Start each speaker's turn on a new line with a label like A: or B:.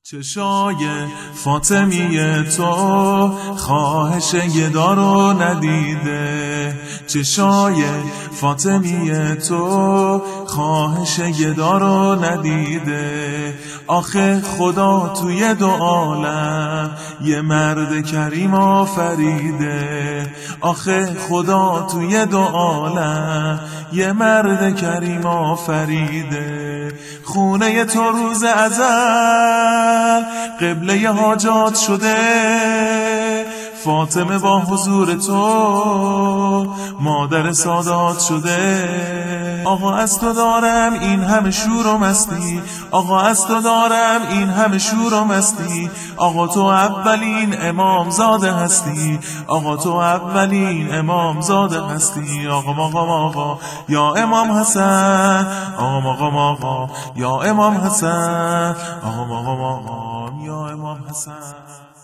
A: چشای فاطمی تو خواهش گدا رو ندیده. چشای فاطمی تو خواهش گدا رو ندیده. آخه خدا توی دو عالم یه مرد کریم آفریده. آخه خدا توی دو عالم یه مرد کریم آفریده. خونه تو روز ازل قبله حاجات شده. فاطمه با حضور تو مادر سادات شده. آقا از تو دارم این همه شور و مستی. آقا از تو دارم این همه شور و مستی. آقا تو اولین امام زاده هستی. آقا تو اولین امام زاده هستی. آقا یا امام حسن. آقا یا امام حسن. آقا یا امام حسن.